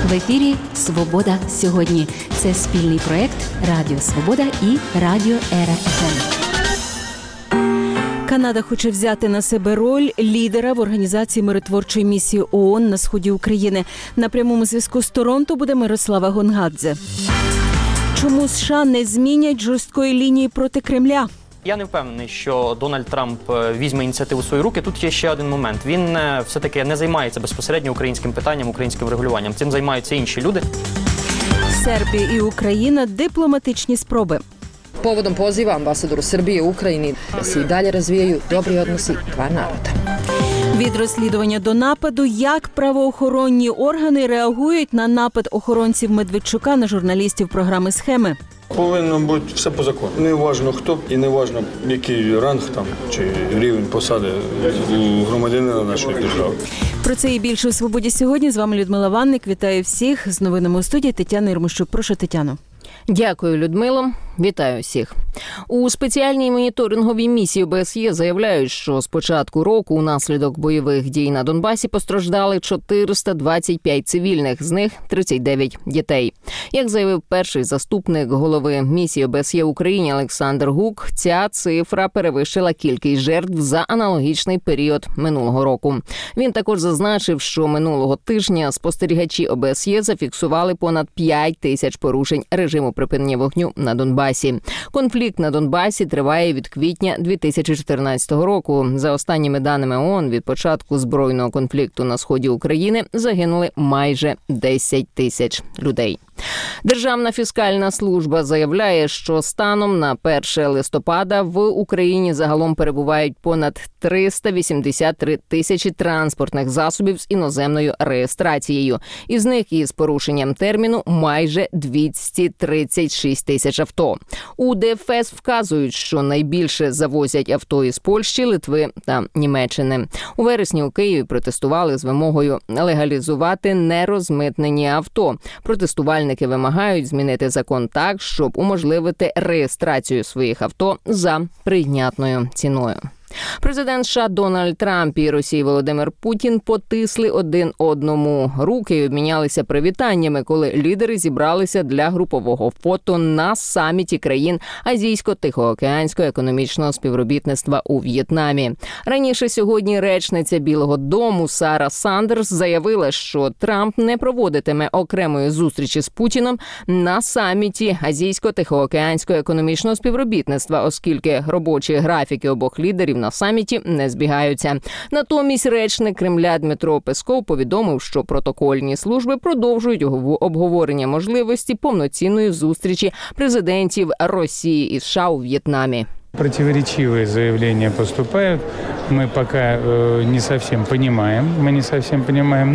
В ефірі «Свобода сьогодні». Це спільний проєкт Радіо Свобода і Радіо Ера ФМ. Канада хоче взяти на себе роль лідера в організації миротворчої місії ООН на сході України. На прямому зв'язку з Торонто буде Мирослава Гонгадзе. Чому США не змінять жорсткої лінії проти Кремля? Я не впевнений, що Дональд Трамп візьме ініціативу в свої руки. Тут є ще один момент. Він все-таки не займається безпосередньо українським питанням, українським врегулюванням. Цим займаються інші люди. Сербія і Україна – дипломатичні спроби. Povodom poziva ambasadoru Srbije u Ukrajini da se i dalje razvijaju dobri odnosi dva naroda. Від розслідування до нападу, як правоохоронні органи реагують на напад охоронців Медведчука на журналістів програми «Схеми». Повинно бути все по закону. Не важливо хто і не важливо, який ранг там чи рівень посади у громадянина нашої держави. Про це і більше у «Свободі сьогодні». З вами Людмила Ванник. Вітаю всіх. З новинами у студії Тетяна Єрмощук. Прошу, Тетяно. Дякую, Людмило. Вітаю всіх. У спеціальній моніторинговій місії ОБСЄ заявляють, що з початку року унаслідок бойових дій на Донбасі постраждали 425 цивільних, з них 39 дітей. Як заявив перший заступник голови місії ОБСЄ в Україні Олександр Гук, ця цифра перевищила кількість жертв за аналогічний період минулого року. Він також зазначив, що минулого тижня спостерігачі ОБСЄ зафіксували понад 5 тисяч порушень режиму припинення вогню на Донбасі. Конфлікт на Донбасі триває від квітня 2014 року. За останніми даними ООН, від початку збройного конфлікту на сході України загинули майже 10 тисяч людей. Державна фіскальна служба заявляє, що станом на 1 листопада в Україні загалом перебувають понад 383 тисячі транспортних засобів з іноземною реєстрацією. Із них із порушенням терміну майже 236 тисяч авто. У ДФС вказують, що найбільше завозять авто із Польщі, Литви та Німеччини. У вересні у Києві протестували з вимогою легалізувати нерозмитнені авто. Протестувальники вимагають змінити закон так, щоб уможливити реєстрацію своїх авто за прийнятною ціною. Президент США Дональд Трамп і Росії Володимир Путін потисли один одному руки і обмінялися привітаннями, коли лідери зібралися для групового фото на саміті країн Азійсько-Тихоокеанського економічного співробітництва у В'єтнамі. Раніше сьогодні речниця Білого дому Сара Сандерс заявила, що Трамп не проводитиме окремої зустрічі з Путіном на саміті Азійсько-Тихоокеанського економічного співробітництва, оскільки робочі графіки обох лідерів на саміті не збігаються. Натомість речник Кремля Дмитро Песков повідомив, що протокольні служби продовжують обговорення можливості повноцінної зустрічі президентів Росії і США у В'єтнамі. Противоречивые заявления поступают. Мы пока не совсем понимаем,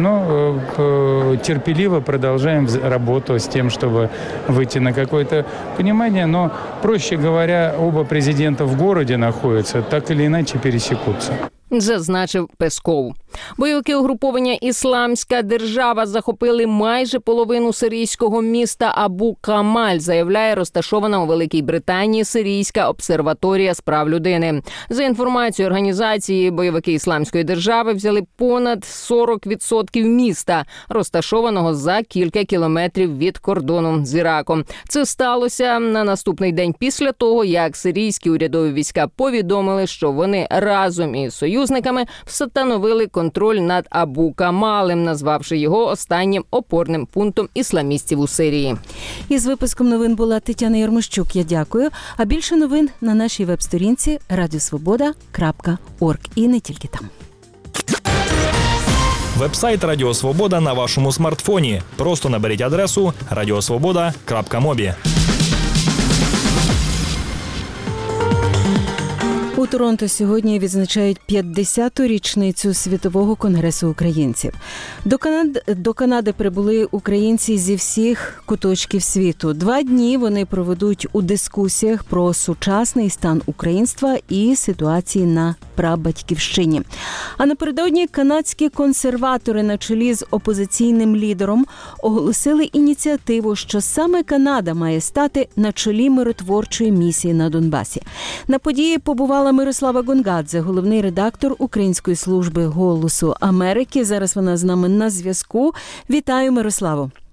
но терпеливо продолжаем работу с тем, чтобы выйти на какое-то понимание. Но, проще говоря, оба президента в городе находятся, так или иначе пересекутся. Зазначив Песков. Бойовики угруповання «Ісламська держава» захопили майже половину сирійського міста Абу-Камаль, заявляє розташована у Великій Британії Сирійська обсерваторія з прав людини. За інформацією організації, бойовики «Ісламської держави» взяли понад 40% міста, розташованого за кілька кілометрів від кордону з Іраком. Це сталося на наступний день після того, як сирійські урядові війська повідомили, що вони разом із союзниками встановили контроль над Абу-Камалем, назвавши його останнім опорним пунктом ісламістів у Сирії. Із випуском новин була Тетяна Єрмощук. Я дякую. А більше новин на нашій веб-сторінці radiosvoboda.org. І не тільки там. Веб-сайт Радіо Свобода на вашому смартфоні. Просто наберіть адресу radiosvoboda.mobi. У Торонто сьогодні відзначають 50-ту річницю Світового конгресу українців. До Канади прибули українці зі всіх куточків світу. 2 дні вони проведуть у дискусіях про сучасний стан українства і ситуації на прабатьківщині. А напередодні канадські консерватори на чолі з опозиційним лідером оголосили ініціативу, що саме Канада має стати на чолі миротворчої місії на Донбасі. На події побувала Мирослава Гонгадзе, головний редактор Української служби «Голосу Америки». Зараз вона з нами на зв'язку. Вітаю, Мирославо.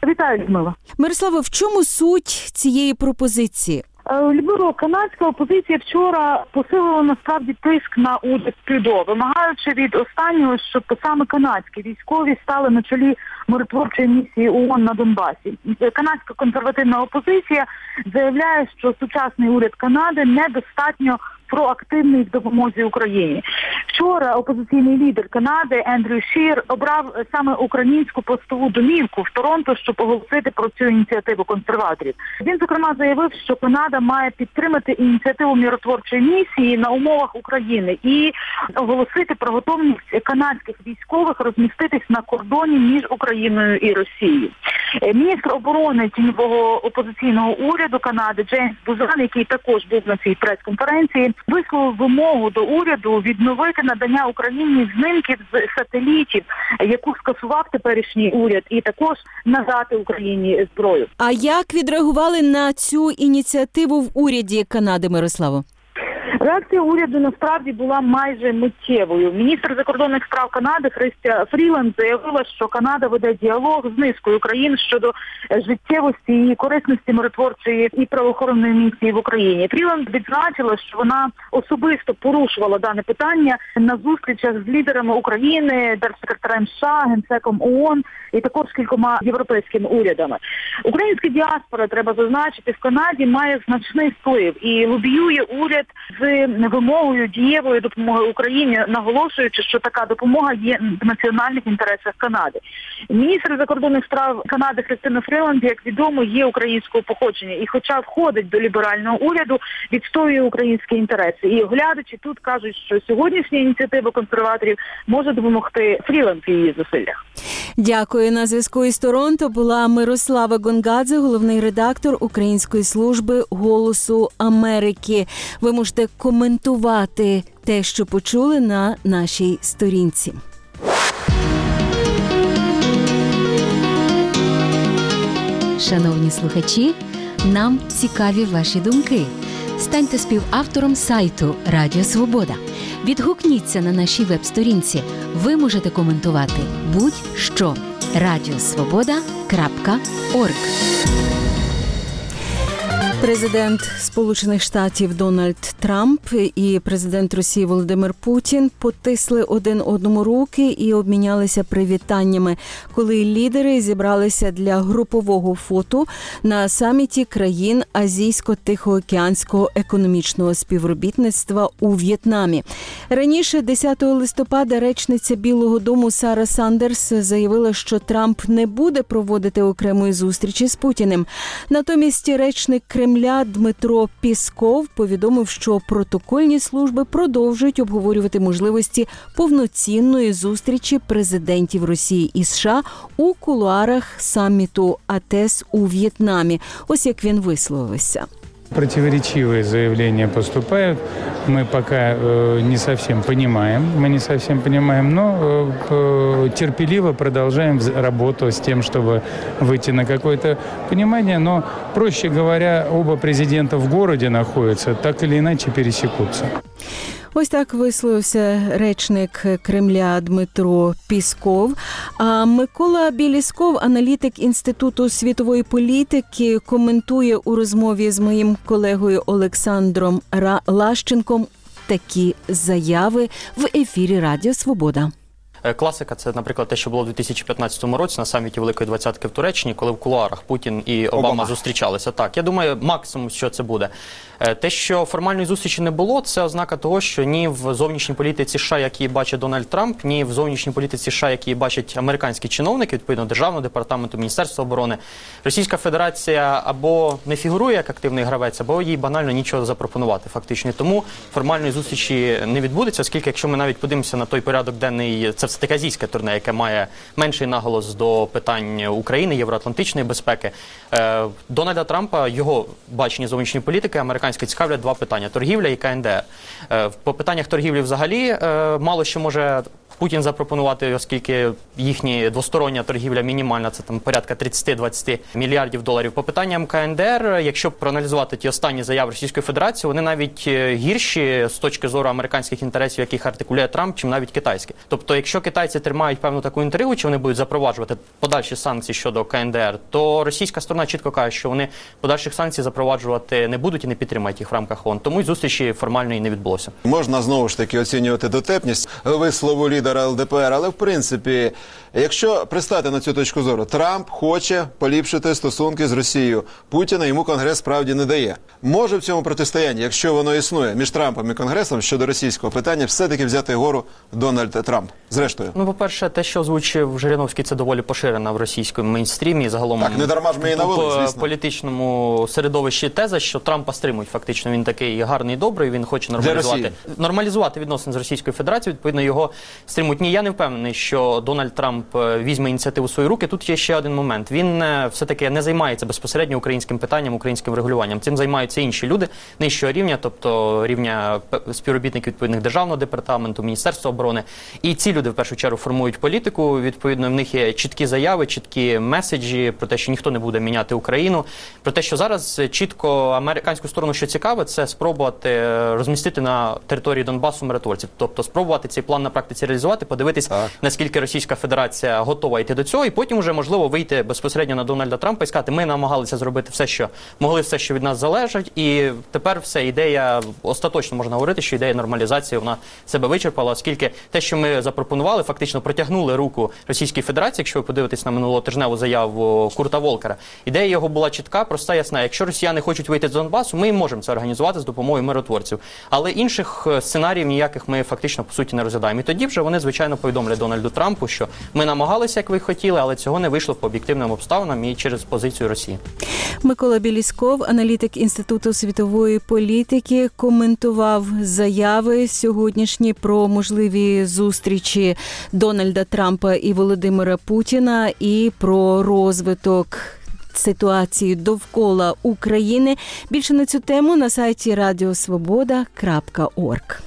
Вітаю, Людмила. Мирослава, в чому суть цієї пропозиції? Людмила, канадська опозиція вчора посилила насправді тиск на уряд Трюдо, вимагаючи від останнього, щоб саме канадські військові стали на чолі миротворчої місії ООН на Донбасі. Канадська консервативна опозиція заявляє, що сучасний уряд Канади недостатньо проактивний в допомозі Україні. Вчора опозиційний лідер Канади Ендрю Шір обрав саме українську постову домівку в Торонто, щоб оголосити про цю ініціативу консерваторів. Він, зокрема, заявив, що Канада має підтримати ініціативу миротворчої місії на умовах України і оголосити про готовність канадських військових розміститись на кордоні між Україною і Росією. Міністр оборони тіньового опозиційного уряду Канади Джеймс Бузан, який також був на цій прес-конференції, висловив вимогу до уряду відновити надання Україні знімків з сателітів, яку скасував теперішній уряд, і також надати Україні зброю. А як відреагували на цю ініціативу в уряді Канади, Мирославо? Реакція уряду насправді була майже миттєвою. Міністр закордонних справ Канади Христя Фріланд заявила, що Канада веде діалог з низкою країн щодо життєвості і корисності миротворчої і правоохоронної місії в Україні. Фріланд відзначила, що вона особисто порушувала дане питання на зустрічах з лідерами України, держсекретарем США, генсеком ООН і також кількома європейськими урядами. Українська діаспора, треба зазначити, в Канаді має значний вплив і лобіює уряд з вимогою дієвої допомоги Україні, наголошуючи, що така допомога є в національних інтересах Канади. Міністр закордонних справ Канади Христина Фріланд, як відомо, є українського походження і, хоча входить до ліберального уряду, відстоює українські інтереси. І оглядачі тут кажуть, що сьогоднішня ініціатива консерваторів може допомогти Фріланд в її зусиллях. Дякую. На зв'язку із Торонто була Мирослава Гонгадзе, головний редактор української служби «Голосу Америки». Ви можете коментувати те, що почули на нашій сторінці. Шановні слухачі, нам цікаві ваші думки. Станьте співавтором сайту Радіо Свобода. Відгукніться на нашій веб-сторінці. Ви можете коментувати будь-що. radiosvoboda.org. Президент Сполучених Штатів Дональд Трамп і президент Росії Володимир Путін потисли один одному руки і обмінялися привітаннями, коли лідери зібралися для групового фото на саміті країн Азійсько-Тихоокеанського економічного співробітництва у В'єтнамі. Раніше, 10 листопада, речниця Білого дому Сара Сандерс заявила, що Трамп не буде проводити окремої зустрічі з Путіним. Натомість речник Кремля Дмитро Пісков повідомив, що протокольні служби продовжують обговорювати можливості повноцінної зустрічі президентів Росії і США у кулуарах саміту АТЕС у В'єтнамі. Ось як він висловився. Противоречивые заявления поступают. Мы пока не совсем понимаем, но терпеливо продолжаем работу с тем, чтобы выйти на какое-то понимание. Но, проще говоря, оба президента в городе находятся, так или иначе пересекутся. Ось так висловився речник Кремля Дмитро Пісков. А Микола Білісков, аналітик Інституту світової політики, коментує у розмові з моїм колегою Олександром Лащенком такі заяви в ефірі Радіо Свобода. Класика – це, наприклад, те, що було в 2015 році на саміті Великої Двадцятки в Туреччині, коли в кулуарах Путін і Обама зустрічалися. Так, я думаю, максимум, що це буде. Те, що формальної зустрічі не було, це ознака того, що ні в зовнішній політиці США, як її бачить Дональд Трамп, ні в зовнішній політиці США, як її бачать американські чиновники, відповідно Державного департаменту, Міністерства оборони, Російська Федерація або не фігурує як активний гравець, або їй банально нічого запропонувати фактично. Тому формальної зустрічі не відбудеться, оскільки, якщо ми навіть подивимося на той порядок денний, це все-таки азійське турне, яке має менший наголос до питань України, євроатлантичної безпеки. Дональда Трампа, його бачення зовнішньої політики, американські цікавлять два питання – торгівля і КНДР. По питаннях торгівлі взагалі мало що може Путін запропонувати, оскільки їхня двостороння торгівля мінімальна, це там порядка 30-20 мільярдів доларів. По питанням КНДР, якщо проаналізувати ті останні заяви Російської Федерації, вони навіть гірші з точки зору американських інтересів, яких артикулює Трамп, чим навіть китайські. Тобто, якщо китайці тримають певну таку інтригу, чи вони будуть запроваджувати подальші санкції щодо КНДР, то російська сторона чітко каже, що вони подальших санкцій запроваджувати не будуть і не підтримають їх в рамках ООН. Тому й зустрічі формальної не відбулося. Можна знову ж таки оцінювати дотепність вислову лідера ЛДПР, але в принципі, якщо пристати на цю точку зору, Трамп хоче поліпшити стосунки з Росією. Путіна йому Конгрес справді не дає. Може в цьому протистоянні, якщо воно існує між Трампом і Конгресом щодо російського питання, все-таки взяти гору Дональд Трамп? Зрештою. Ну, по-перше, те, що озвучив Жириновський, це доволі поширена в російському мейнстрімі і загалом так, не дарма ж ми і навели, звісно. В політичному середовищі теза, що Трампа стримують фактично. Він такий гарний, добрий, він хоче нормалізувати відносини з Російською Федерацією, відповідно його стримують. Ні, я не впевнений, що Дональд Трамп візьме ініціативу в свої руки. Тут є ще один момент. Він все-таки не займається безпосередньо українським питанням, українським регулюванням. Цим займаються інші люди нижчого рівня, тобто рівня співробітників відповідних державного департаменту, Міністерства оборони. І ці люди в першу чергу формують політику. Відповідно, в них є чіткі заяви, чіткі меседжі про те, що ніхто не буде міняти Україну. Про те, що зараз чітко американську сторону, що цікаве, це спробувати розмістити на території Донбасу миротворців. Тобто спробувати цей план на практиці реалізувати, подивитись, наскільки Російська Федерація готова йти до цього, і потім вже, можливо, вийти безпосередньо на Дональда Трампа і сказати, ми намагалися зробити все, що могли, все, що від нас залежить, і тепер все, ідея, остаточно можна говорити, що ідея нормалізації, вона себе вичерпала, оскільки те, що ми запропонували, фактично протягнули руку Російській Федерації, якщо ви подивитесь на минулотижневу заяву Курта Волкера. Ідея його була чітка, проста, ясна. Якщо росіяни хочуть вийти з Донбасу, ми можемо це організувати з допомогою миротворців. Але інших сценаріїв ніяких ми фактично, по суті, не розглядаємо. І тоді вже вони, звичайно, повідомлять Дональду Трампу, що ми намагалися, як ви хотіли, але цього не вийшло по об'єктивним обставинам і через позицію Росії. Микола Біліськов, аналітик Інституту світової політики, коментував заяви сьогоднішні про можливі зустрічі Дональда Трампа і Володимира Путіна і про розвиток ситуації довкола України. Більше на цю тему на сайті radiosvoboda.org.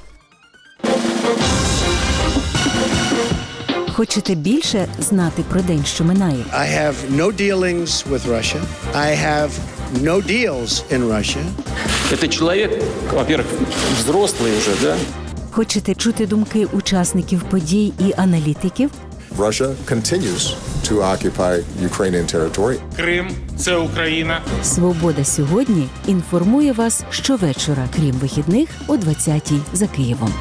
Хочете більше знати про день, що минає? I have no dealings with Russia. I have no deals in Russia. Это человек, во-первых, взрослый уже, да? Хочете чути думки учасників подій і аналітиків? Russia continues to occupy Ukrainian territory. Крим – це Україна. Свобода сьогодні інформує вас щовечора, крім вихідних, о 20-й за Києвом.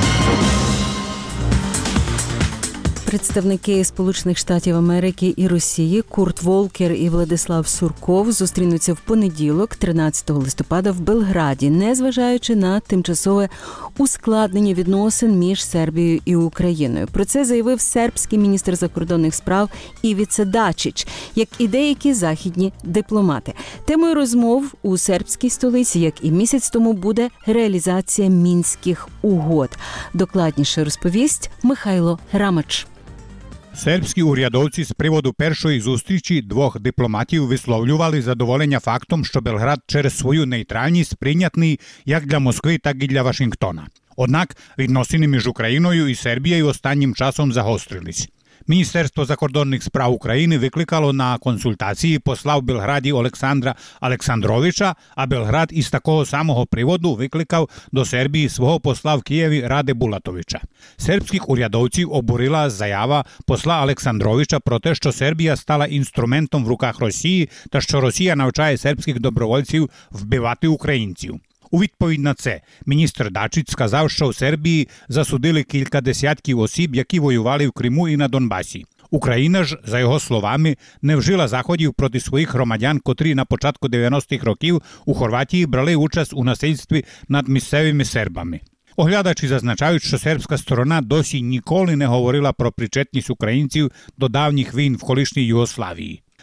Представники Сполучених Штатів Америки і Росії Курт Волкер і Владислав Сурков зустрінуться в понеділок, 13 листопада, в Белграді, незважаючи на тимчасове ускладнення відносин між Сербією і Україною. Про це заявив сербський міністр закордонних справ Івіца Дачич, як і деякі західні дипломати. Темою розмов у сербській столиці, як і місяць тому, буде реалізація Мінських угод. Докладніше розповість Михайло Рамач. Сербські урядовці з приводу першої зустрічі двох дипломатів висловлювали задоволення фактом, що Белград через свою нейтральність прийнятний як для Москви, так і для Вашингтона. Однак відносини між Україною і Сербією останнім часом загострились. Міністерство закордонних справ України викликало на консультації посла в Белграді Олександра Олександровича, а Белград із такого самого приводу викликав до Сербії свого посла в Києві Раде Булатовича. Сербських урядовців обурила заява посла Олександровича про те, що Сербія стала інструментом в руках Росії та що Росія навчає сербських добровольців вбивати українців. У відповідь на це міністр Дачич сказав, що в Сербії засудили кілька десятків осіб, які воювали в Криму і на Донбасі. Україна ж, за його словами, не вжила заходів проти своїх громадян, котрі на початку 90-х років у Хорватії брали участь у насильстві над місцевими сербами. Оглядачі зазначають, що сербська сторона досі ніколи не говорила про причетність українців до давніх війн в колишній Югославії.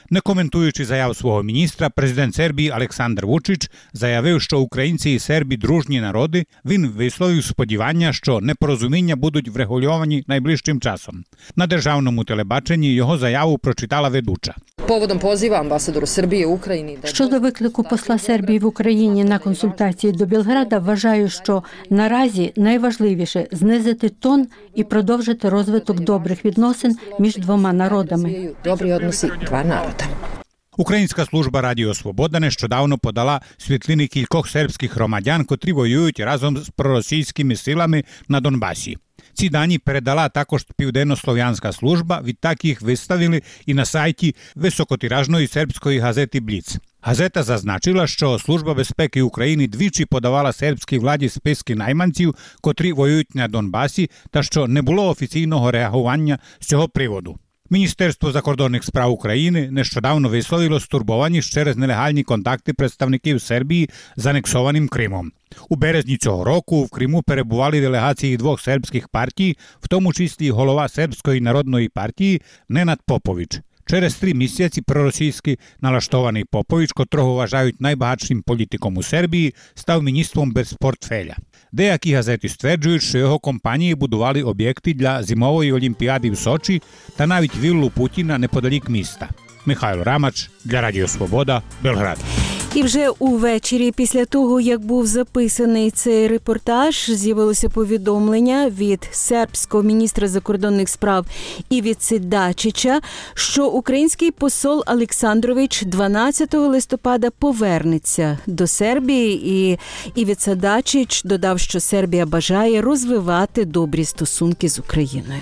Не коментуючи заяв свого міністра, президент Сербії Олександр Вучич заявив, що українці і серби – дружні народи. Він висловив сподівання, що непорозуміння будуть врегульовані найближчим часом. На державному телебаченні його заяву прочитала ведуча. Поводом позива амбасадору Сербії в Україні. Щодо виклику посла Сербії в Україні на консультації до Білграда, вважаю, що наразі найважливіше – знизити тон і продовжити розвиток добрих відносин між двома народами. Добрі односи два народи. Українська служба Радіо Свобода нещодавно подала світлини кількох сербських громадян, котрі воюють разом з проросійськими силами на Донбасі. Ці дані передала також Південно-Слов'янська служба, відтак їх виставили і на сайті високотиражної сербської газети «Бліц». Газета зазначила, що Служба безпеки України двічі подавала сербській владі списки найманців, котрі воюють на Донбасі, та що не було офіційного реагування з цього приводу. Міністерство закордонних справ України нещодавно висловило стурбованість через нелегальні контакти представників Сербії з анексованим Кримом. У березні цього року в Криму перебували делегації двох сербських партій, в тому числі голова Сербської народної партії Ненад Попович. Через 3 місяці проросійськи налаштований Попович, котрого вважають найбагатшим політиком у Сербії, став міністром без портфеля. Деякі газети стверджують, що його компанії будували об'єкти для зимової олімпіади в Сочі та навіть віллу Путіна неподалік міста. Михайло Рамач для Радіо Свобода, Белград. І вже увечері, після того, як був записаний цей репортаж, з'явилося повідомлення від сербського міністра закордонних справ Івіці Дачича, що український посол Олександрович 12 листопада повернеться до Сербії. І Івіца Дачич додав, що Сербія бажає розвивати добрі стосунки з Україною.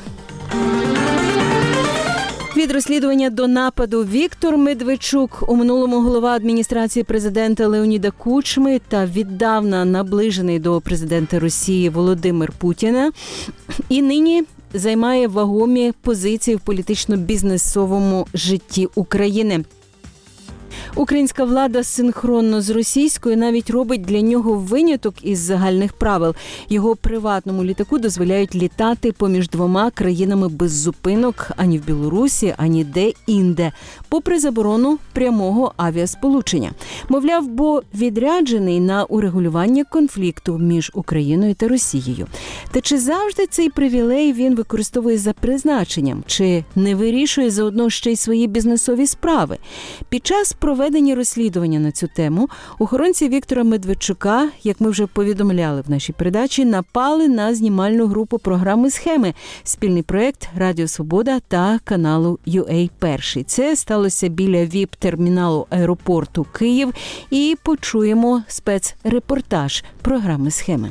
Від розслідування до нападу Віктор Медведчук, у минулому голова адміністрації президента Леоніда Кучми та віддавна наближений до президента Росії Володимир Путіна, і нині займає вагомі позиції в політично-бізнесовому житті України. Українська влада синхронно з російською навіть робить для нього виняток із загальних правил. Його приватному літаку дозволяють літати поміж двома країнами без зупинок ані в Білорусі, ані де-інде, попри заборону прямого авіасполучення. Мовляв, бо відряджений на урегулювання конфлікту між Україною та Росією. Та чи завжди цей привілей він використовує за призначенням? Чи не вирішує заодно ще й свої бізнесові справи? Під час проведення розслідування на цю тему охоронці Віктора Медведчука, як ми вже повідомляли в нашій передачі, напали на знімальну групу програми «Схеми» – спільний проєкт Радіо Свобода та каналу UA Перший. Це сталося біля ВІП-терміналу аеропорту Київ. І почуємо спецрепортаж програми «Схеми».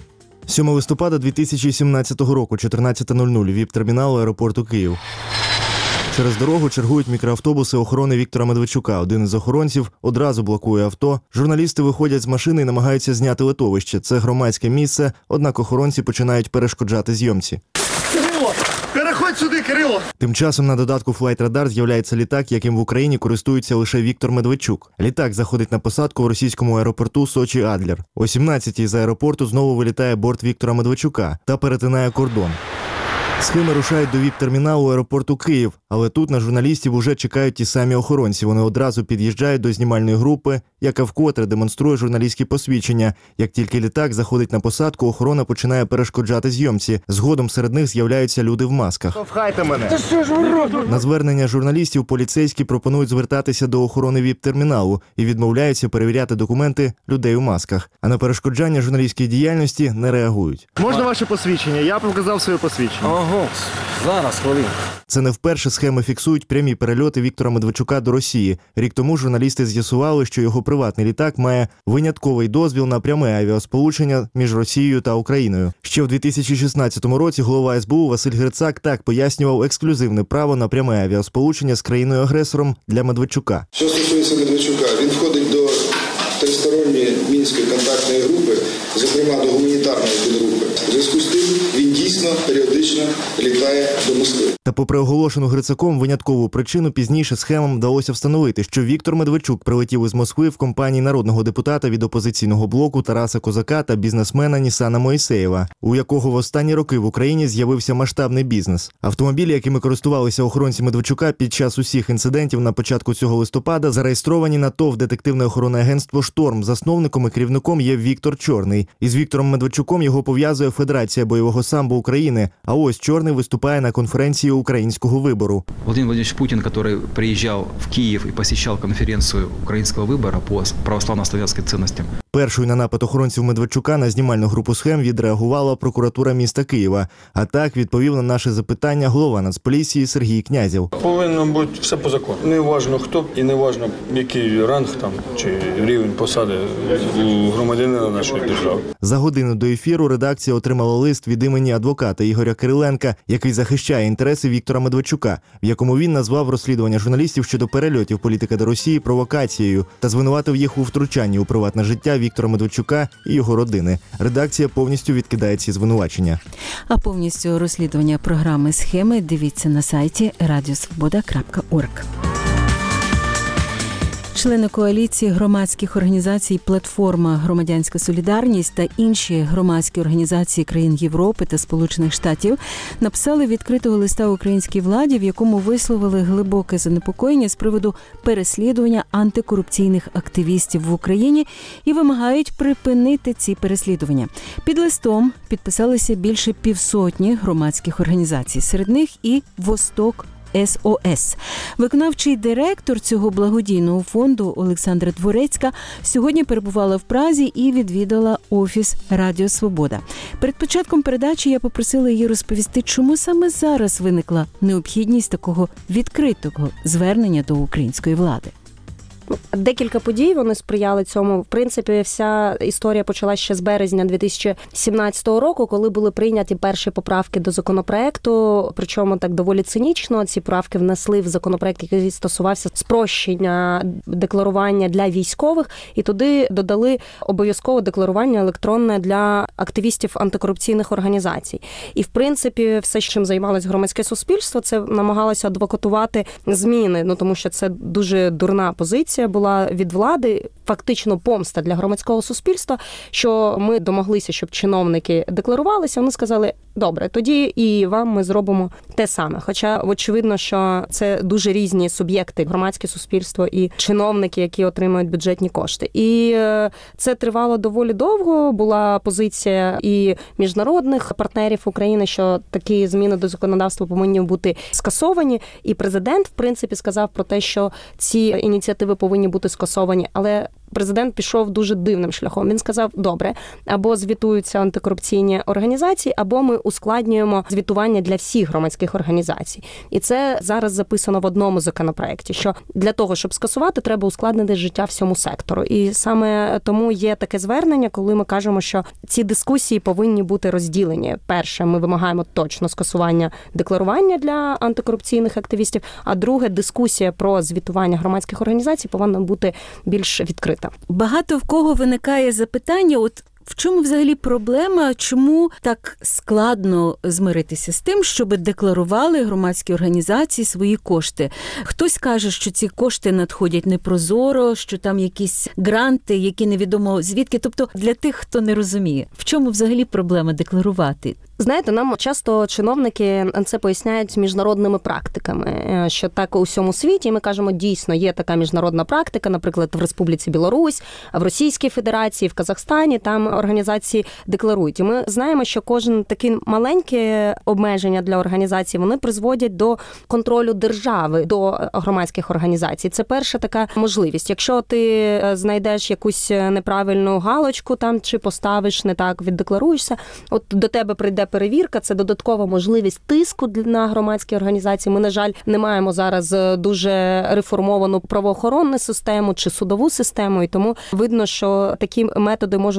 7 листопада 2017 року, 14:00, ВІП-термінал аеропорту Київ. Через дорогу чергують мікроавтобуси охорони Віктора Медведчука. Один із охоронців одразу блокує авто. Журналісти виходять з машини і намагаються зняти литовище. Це громадське місце, однак охоронці починають перешкоджати зйомці. Кирило! Переходь сюди, Кирило! Тим часом на додатку Flight Radar з'являється літак, яким в Україні користується лише Віктор Медведчук. Літак заходить на посадку в російському аеропорту Сочі-Адлер. О 17-й з аеропорту знову вилітає борт Віктора Медведчука та перетинає кордон. Схеми рушають до ВІП-терміналу аеропорту Київ, але тут на журналістів уже чекають ті самі охоронці. Вони одразу під'їжджають до знімальної групи, яка вкотре демонструє журналістські посвідчення. Як тільки літак заходить на посадку, охорона починає перешкоджати зйомці. Згодом серед них з'являються люди в масках. Штовхайте мене! Та що ж ви робите? На звернення журналістів поліцейські пропонують звертатися до охорони ВІП-терміналу і відмовляються перевіряти документи людей у масках. А на перешкоджання журналістській діяльності не реагують. Можна ваше посвідчення? Я показав своє посвідчення. Ого, зараз, хвилин. Це не вперше схеми фіксують прямі перельоти Віктора Медведчука до Росії. Рік тому журналісти з'ясували, що його приватний літак має винятковий дозвіл на пряме авіасполучення між Росією та Україною. Ще в 2016 році голова СБУ Василь Грицак так пояснював ексклюзивне право на пряме авіасполучення з країною-агресором для Медведчука. Що стосується Медведчука, він входить до тристоронньої мінської контактної групи, зокрема до гуманітарної підгрупи. У зв'язку з тим він дійсно періодично щомісячно літає до Москви. Та попри оголошену Грицаком виняткову причину, пізніше схемам вдалося встановити, що Віктор Медведчук прилетів із Москви в компанії народного депутата від опозиційного блоку Тараса Козака та бізнесмена Нісана Моїсеєва, у якого в останні роки в Україні з'явився масштабний бізнес. Автомобілі, якими користувалися охоронці Медведчука під час усіх інцидентів на початку цього листопада, зареєстровані на ТОВ «Детективне охоронне агентство «Шторм». Засновником і керівником є Віктор Чорний. Із Віктором Медведчуком його пов'язує Федерація бойового самбо України. А ось Чорний виступає на конференції українського вибору. Владимир Владимирович Путин, который приезжал в Киев и посещал конференцию украинского выбора по православно-славянским ценностям. Першою на напад охоронців Медведчука на знімальну групу схем відреагувала прокуратура міста Києва. А так відповів на наше запитання голова Нацполіції Сергій Князєв. Повинно бути все по закону. Не важно хто і не важно який ранг там чи рівень посади у громадянина нашої держави. За годину до ефіру редакція отримала лист від імені адвоката Ігоря Кириленка, який захищає інтереси Віктора Медведчука, в якому він назвав розслідування журналістів щодо перельотів політика до Росії провокацією та звинуватив їх у втручанні у приватне життя Віктора Медведчука і його родини. Редакція повністю відкидає ці звинувачення. А повністю розслідування програми «Схеми» дивіться на сайті radiosvoboda.org. Члени коаліції громадських організацій «Платформа. Громадянська солідарність» та інші громадські організації країн Європи та Сполучених Штатів написали відкритого листа українській владі, в якому висловили глибоке занепокоєння з приводу переслідування антикорупційних активістів в Україні і вимагають припинити ці переслідування. Під листом підписалися більше 500 громадських організацій, серед них і «Восток СОС». Виконавчий директор цього благодійного фонду Олександра Дворецька сьогодні перебувала в Празі і відвідала офіс Радіо Свобода. Перед початком передачі я попросила її розповісти, чому саме зараз виникла необхідність такого відкритого звернення до української влади. Декілька подій, вони сприяли цьому. В принципі, вся історія почалася ще з березня 2017 року, коли були прийняті перші поправки до законопроекту, причому так доволі цинічно. Ці правки внесли в законопроект, який стосувався спрощення декларування для військових, і туди додали обов'язкове декларування електронне для активістів антикорупційних організацій. І, в принципі, все, чим займалося громадське суспільство, це намагалося адвокатувати зміни, тому що це дуже дурна позиція була від влади, фактично помста для громадського суспільства, що ми домоглися, щоб чиновники декларувалися, вони сказали, добре, тоді і вам ми зробимо те саме. Хоча, очевидно, що це дуже різні суб'єкти, громадське суспільство і чиновники, які отримують бюджетні кошти. І це тривало доволі довго, була позиція і міжнародних партнерів України, що такі зміни до законодавства повинні бути скасовані, і президент, в принципі, сказав про те, що ці ініціативи повинні бути скасовані, але президент пішов дуже дивним шляхом. Він сказав, добре, або звітуються антикорупційні організації, або ми ускладнюємо звітування для всіх громадських організацій. І це зараз записано в одному законопроекті, що для того, щоб скасувати, треба ускладнити життя всьому сектору. І саме тому є таке звернення, коли ми кажемо, що ці дискусії повинні бути розділені. Перше, ми вимагаємо точно скасування декларування для антикорупційних активістів, а друге, дискусія про звітування громадських організацій повинна бути більш відкрита. Багато в кого виникає запитання, в чому взагалі проблема, чому так складно змиритися з тим, щоб декларували громадські організації свої кошти? Хтось каже, що ці кошти надходять непрозоро, що там якісь гранти, які невідомо звідки. Тобто для тих, хто не розуміє, в чому взагалі проблема декларувати? Знаєте, нам часто чиновники це поясняють міжнародними практиками, що так у всьому світі, ми кажемо, дійсно, є така міжнародна практика, наприклад, в Республіці Білорусь, в Російській Федерації, в Казахстані, там організації декларують. І ми знаємо, що кожен такі маленькі обмеження для організацій, вони призводять до контролю держави, до громадських організацій. Це перша така можливість. Якщо ти знайдеш якусь неправильну галочку там, чи поставиш не так, віддекларуєшся, от до тебе прийде перевірка, це додаткова можливість тиску на громадські організації. Ми, на жаль, не маємо зараз дуже реформовану правоохоронну систему чи судову систему, і тому видно, що такі методи можуть застосовувати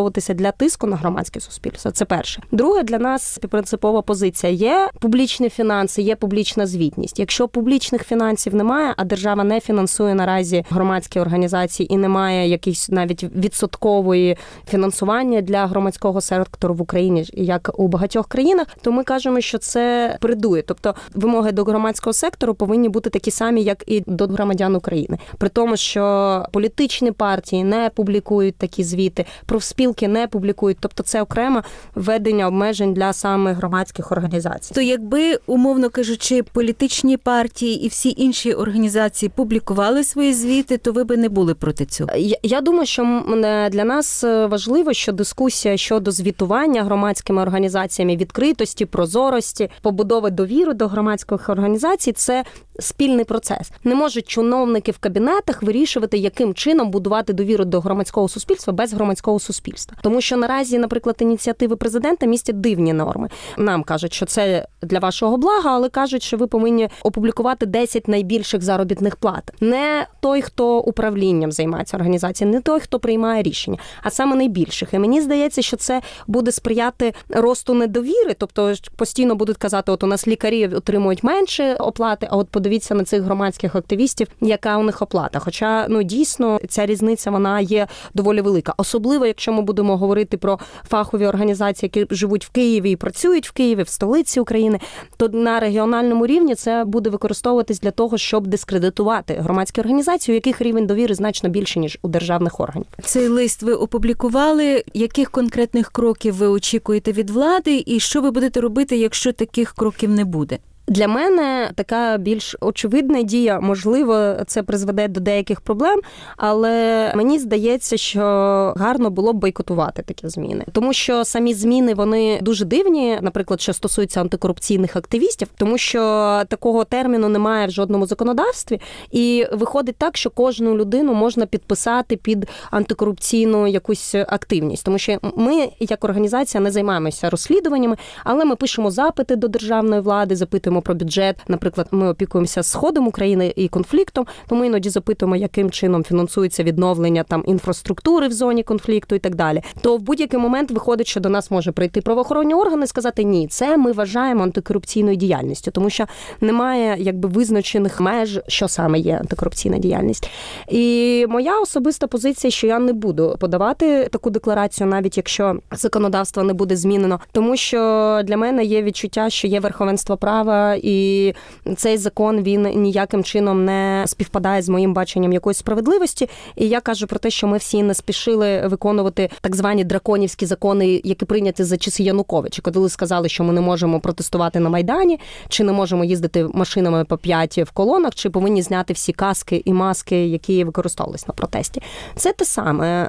використовуватися для тиску на громадське суспільство. Це перше. Друге, для нас принципова позиція. Є публічні фінанси, є публічна звітність. Якщо публічних фінансів немає, а держава не фінансує наразі громадські організації і немає якихось навіть відсоткової фінансування для громадського сектору в Україні, як у багатьох країнах, то ми кажемо, що це передує. Тобто вимоги до громадського сектору повинні бути такі самі, як і до громадян України. При тому, що політичні партії не публікують такі звіти, профспілки не публікують. Тобто це окреме введення обмежень для самих громадських організацій. То якби, умовно кажучи, політичні партії і всі інші організації публікували свої звіти, то ви би не були проти цього? Я думаю, що для нас важливо, що дискусія щодо звітування громадськими організаціями, відкритості, прозорості, побудови довіри до громадських організацій – це спільний процес. Не можуть чиновники в кабінетах вирішувати, яким чином будувати довіру до громадського суспільства без громадського суспільства. Тому що наразі, наприклад, ініціативи президента містять дивні норми. Нам кажуть, що це для вашого блага, але кажуть, що ви повинні опублікувати 10 найбільших заробітних плат. Не той, хто управлінням займається організацією, не той, хто приймає рішення, а саме найбільших. І мені здається, що це буде сприяти росту недовіри, тобто постійно будуть казати, от у нас лікарі отримують менше оплати, а от подивіться на цих громадських активістів, яка у них оплата. Хоча, дійсно, ця різниця, вона є доволі велика. Особливо, якщо ми будемо говорити про фахові організації, які живуть в Києві і працюють в Києві, в столиці України, то на регіональному рівні це буде використовуватись для того, щоб дискредитувати громадські організації, у яких рівень довіри значно більше, ніж у державних органів. Цей лист ви опублікували. Яких конкретних кроків ви очікуєте від влади і що ви будете робити, якщо таких кроків не буде? Для мене така більш очевидна дія, можливо, це призведе до деяких проблем, але мені здається, що гарно було б бойкотувати такі зміни. Тому що самі зміни, вони дуже дивні, наприклад, що стосується антикорупційних активістів, тому що такого терміну немає в жодному законодавстві, і виходить так, що кожну людину можна підписати під антикорупційну якусь активність. Тому що ми, як організація, не займаємося розслідуваннями, але ми пишемо запити до державної влади, запитуємо про бюджет. Наприклад, ми опікуємося Сходом України і конфліктом, тому іноді запитуємо, яким чином фінансується відновлення інфраструктури в зоні конфлікту і так далі. То в будь-який момент виходить, що до нас може прийти правоохоронні органи і сказати, ні, це ми вважаємо антикорупційною діяльністю, тому що немає визначених меж, що саме є антикорупційна діяльність. І моя особиста позиція, що я не буду подавати таку декларацію, навіть якщо законодавство не буде змінено, тому що для мене є відчуття, що є верховенство права, і цей закон, він ніяким чином не співпадає з моїм баченням якоїсь справедливості. І я кажу про те, що ми всі не спішили виконувати так звані драконівські закони, які прийняті за часи Януковича, коли сказали, що ми не можемо протестувати на Майдані, чи не можемо їздити машинами по 5 в колонах, чи повинні зняти всі каски і маски, які використовувалися на протесті. Це те саме.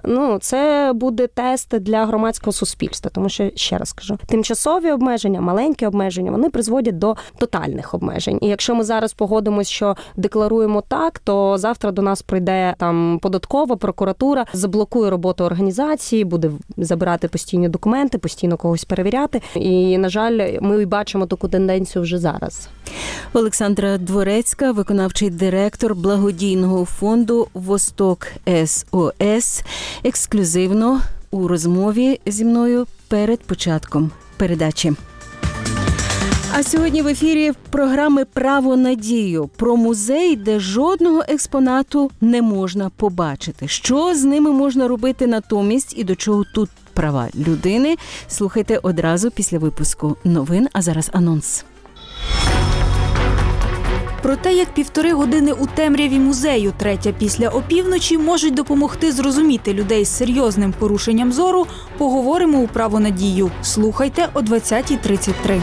Це буде тест для громадського суспільства, тому що, ще раз кажу, тимчасові обмеження, маленькі обмеження, вони призводять до тотальних обмежень. І якщо ми зараз погодимось, що декларуємо так, то завтра до нас прийде податкова, прокуратура, заблокує роботу організації, буде забирати постійні документи, постійно когось перевіряти. І, на жаль, ми бачимо таку тенденцію вже зараз. Олександра Дворецька, виконавчий директор благодійного фонду «Восток СОС», ексклюзивно у розмові зі мною перед початком передачі. А сьогодні в ефірі програми «Право на дію» про музей, де жодного експонату не можна побачити. Що з ними можна робити натомість і до чого тут права людини? Слухайте одразу після випуску новин, а зараз анонс. Про те, як 1,5 години у темряві музею, 3 після опівночі можуть допомогти зрозуміти людей з серйозним порушенням зору, поговоримо у «Право на дію». Слухайте о 20:33.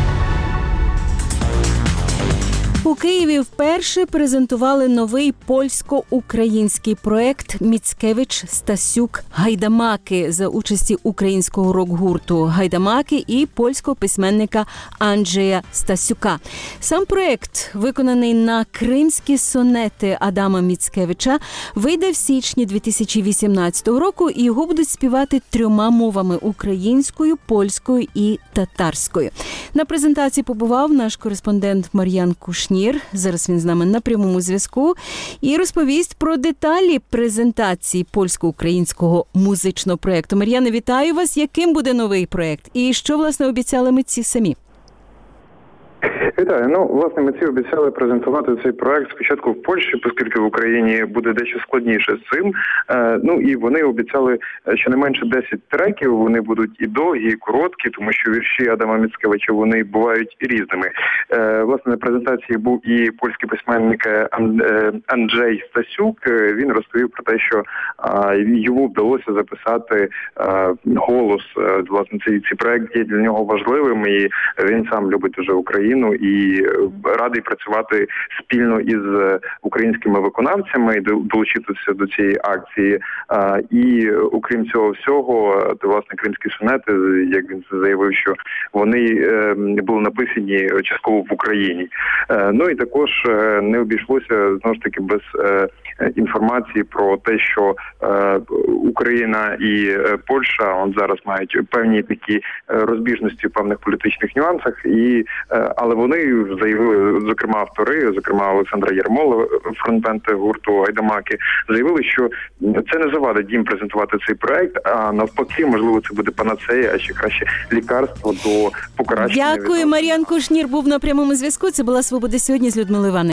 У Києві вперше презентували новий польсько-український проект «Міцкевич-Стасюк-Гайдамаки» за участі українського рок-гурту «Гайдамаки» і польського письменника Анджея Стасюка. Сам проект, виконаний на кримські сонети Адама Міцкевича, вийде в січні 2018 року, і його будуть співати 3 мовами – українською, польською і татарською. На презентації побував наш кореспондент Мар'ян Кушнір. Кушнір. Зараз він з нами на прямому зв'язку і розповість про деталі презентації польсько-українського музичного проєкту. Мар'яне, вітаю вас. Яким буде новий проєкт? І що, власне, обіцяли митці самі? Вітаю. Власне, митці обіцяли презентувати цей проект спочатку в Польщі, оскільки в Україні буде дещо складніше з цим. І вони обіцяли щонайменше 10 треків. Вони будуть і довгі, і короткі, тому що вірші Адама Міцкевича, вони бувають різними. Власне, на презентації був і польський письменник Анджей Стасюк. Він розповів про те, що йому вдалося записати голос. Власне, цей проект є для нього важливим, і він сам любить дуже Україну і радий працювати спільно із українськими виконавцями і долучитися до цієї акції. І окрім цього всього, власне, кримські сонети, як він заявив, що вони були написані частково в Україні. І також не обійшлося, знову ж таки, без інформації про те, що Україна і Польща зараз мають певні такі розбіжності в певних політичних нюансах, але вони заявили, зокрема автори, зокрема Олександра Ярмола, фронтмен гурту Гайдамаки, заявили, що це не завадить їм презентувати цей проект, а навпаки, можливо, це буде панацея, а ще краще лікарство до покращення. Дякую, Мар'ян Кушнір був на прямому зв'язку. Це була «Свобода сьогодні» з Людмилою Іванівною.